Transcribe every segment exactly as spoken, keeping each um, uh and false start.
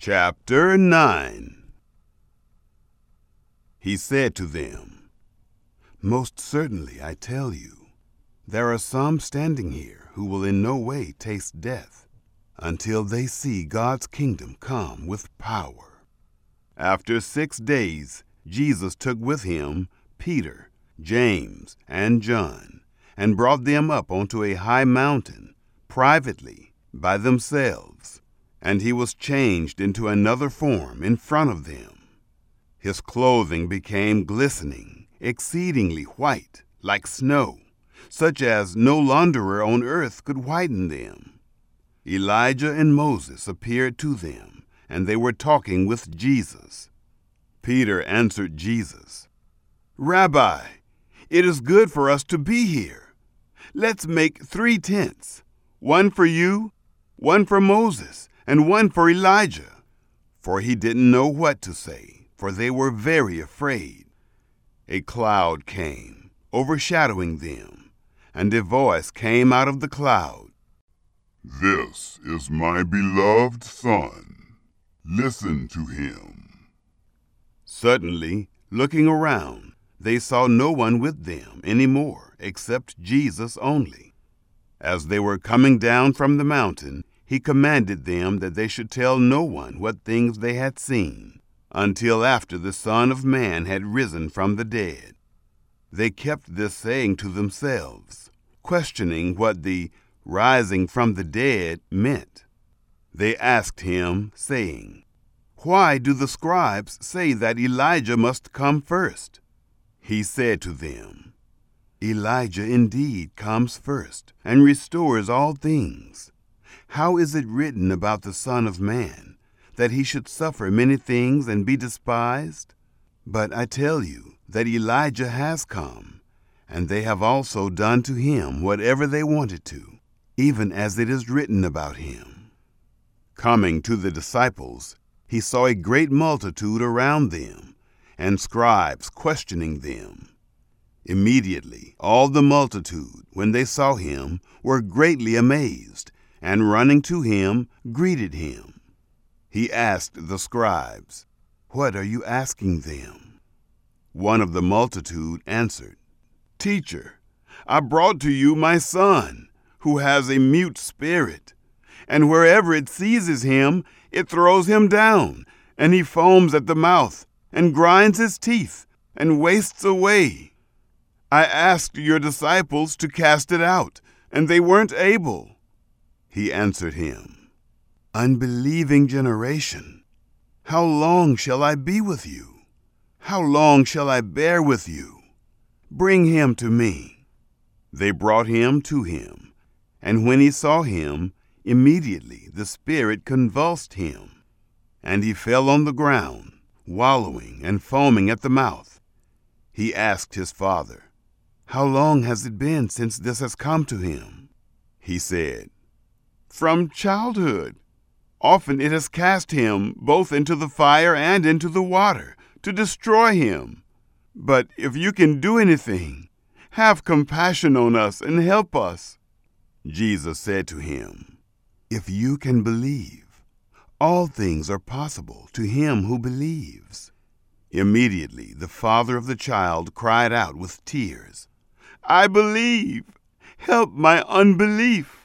Chapter nine. He said to them, "Most certainly I tell you, there are some standing here who will in no way taste death until they see God's kingdom come with power." After six days, Jesus took with him Peter, James, and John, and brought them up onto a high mountain, privately, by themselves. And he was changed into another form in front of them. His clothing became glistening, exceedingly white, like snow, such as no launderer on earth could whiten them. Elijah and Moses appeared to them, and they were talking with Jesus. Peter answered Jesus, "Rabbi, it is good for us to be here. Let's make three tents, one for you, one for Moses, and one for Elijah." For he didn't know what to say, for they were very afraid. A cloud came, overshadowing them, and a voice came out of the cloud. "This is my beloved Son. Listen to him." Suddenly, looking around, they saw no one with them any more except Jesus only. As they were coming down from the mountain, he commanded them that they should tell no one what things they had seen, until after the Son of Man had risen from the dead. They kept this saying to themselves, questioning what the rising from the dead meant. They asked him, saying, "Why do the scribes say that Elijah must come first?" He said to them, "Elijah indeed comes first and restores all things. How is it written about the Son of Man, that he should suffer many things and be despised? But I tell you that Elijah has come, and they have also done to him whatever they wanted to, even as it is written about him." Coming to the disciples, he saw a great multitude around them, and scribes questioning them. Immediately all the multitude, when they saw him, were greatly amazed, and running to him, greeted him. He asked the scribes, "What are you asking them?" One of the multitude answered, "Teacher, I brought to you my son, who has a mute spirit, and wherever it seizes him, it throws him down, and he foams at the mouth, and grinds his teeth, and wastes away. I asked your disciples to cast it out, and they weren't able." He answered him, "Unbelieving generation, how long shall I be with you? How long shall I bear with you? Bring him to me." They brought him to him, and when he saw him, immediately the spirit convulsed him, and he fell on the ground, wallowing and foaming at the mouth. He asked his father, "How long has it been since this has come to him?" He said, "From childhood. Often it has cast him both into the fire and into the water to destroy him. But if you can do anything, have compassion on us and help us." Jesus said to him, "If you can believe, all things are possible to him who believes." Immediately the father of the child cried out with tears, "I believe. Help my unbelief."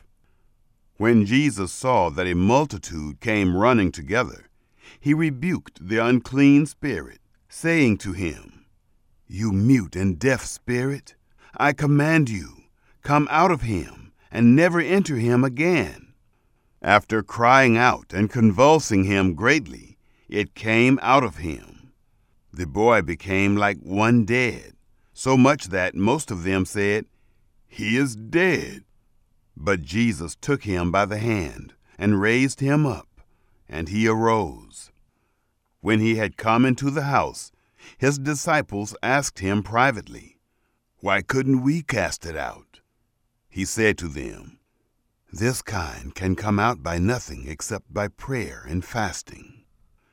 When Jesus saw that a multitude came running together, he rebuked the unclean spirit, saying to him, "You mute and deaf spirit, I command you, come out of him, and never enter him again." After crying out and convulsing him greatly, it came out of him. The boy became like one dead, so much that most of them said, "He is dead." But Jesus took him by the hand and raised him up, and he arose. When he had come into the house, his disciples asked him privately, "Why couldn't we cast it out?" He said to them, "This kind can come out by nothing except by prayer and fasting."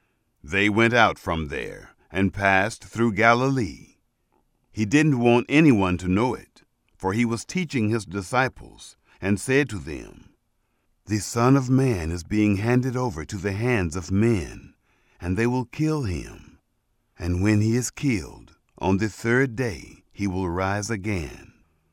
They went out from there and passed through Galilee. He didn't want anyone to know it, for he was teaching his disciples, and said to them, The Son of Man is being handed over to the hands of men, and they will kill him. And when he is killed, on the third day he will rise again."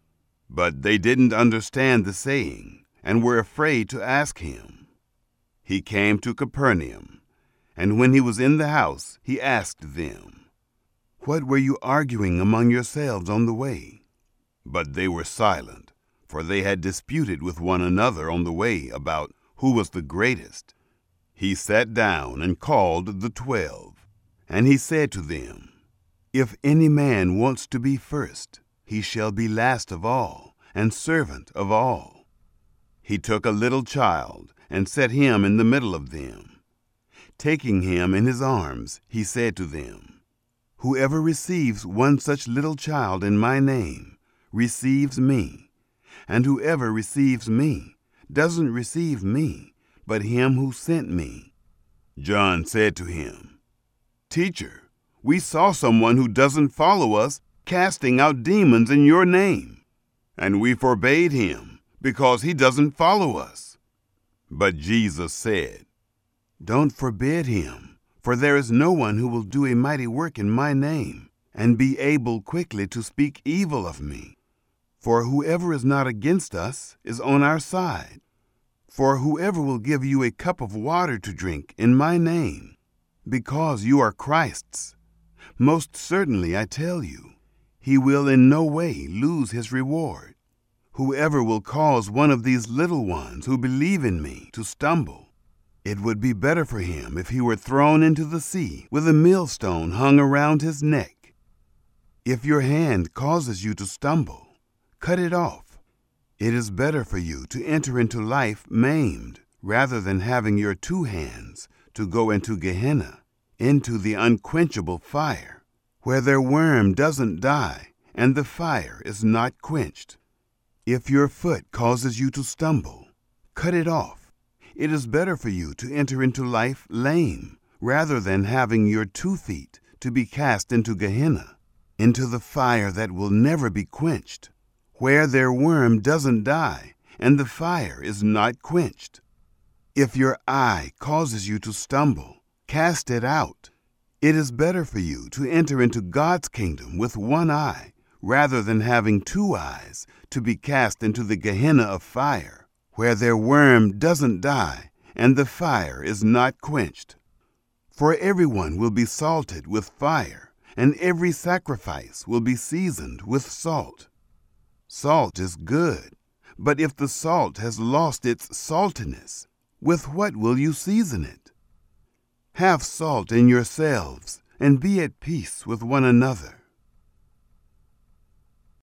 But they didn't understand the saying, and were afraid to ask him. He came to Capernaum, and when he was in the house, he asked them, "What were you arguing among yourselves on the way?" But they were silent, for they had disputed with one another on the way about who was the greatest. He sat down and called the twelve, and he said to them, "If any man wants to be first, he shall be last of all, and servant of all." He took a little child and set him in the middle of them. Taking him in his arms, he said to them, "Whoever receives one such little child in my name receives me, and whoever receives me doesn't receive me, but him who sent me." John said to him, "Teacher, we saw someone who doesn't follow us casting out demons in your name, and we forbade him because he doesn't follow us." But Jesus said, "Don't forbid him, for there is no one who will do a mighty work in my name and be able quickly to speak evil of me. For whoever is not against us is on our side. For whoever will give you a cup of water to drink in my name, because you are Christ's, most certainly I tell you, he will in no way lose his reward. Whoever will cause one of these little ones who believe in me to stumble, it would be better for him if he were thrown into the sea with a millstone hung around his neck. If your hand causes you to stumble, cut it off. It is better for you to enter into life maimed, rather than having your two hands to go into Gehenna, into the unquenchable fire, where their worm doesn't die and the fire is not quenched. If your foot causes you to stumble, cut it off. It is better for you to enter into life lame, rather than having your two feet to be cast into Gehenna, into the fire that will never be quenched, where their worm doesn't die and the fire is not quenched. If your eye causes you to stumble, cast it out. It is better for you to enter into God's kingdom with one eye, rather than having two eyes to be cast into the Gehenna of fire, where their worm doesn't die and the fire is not quenched. For everyone will be salted with fire, and every sacrifice will be seasoned with salt. Salt is good, but if the salt has lost its saltiness, with what will you season it? Have salt in yourselves, and be at peace with one another.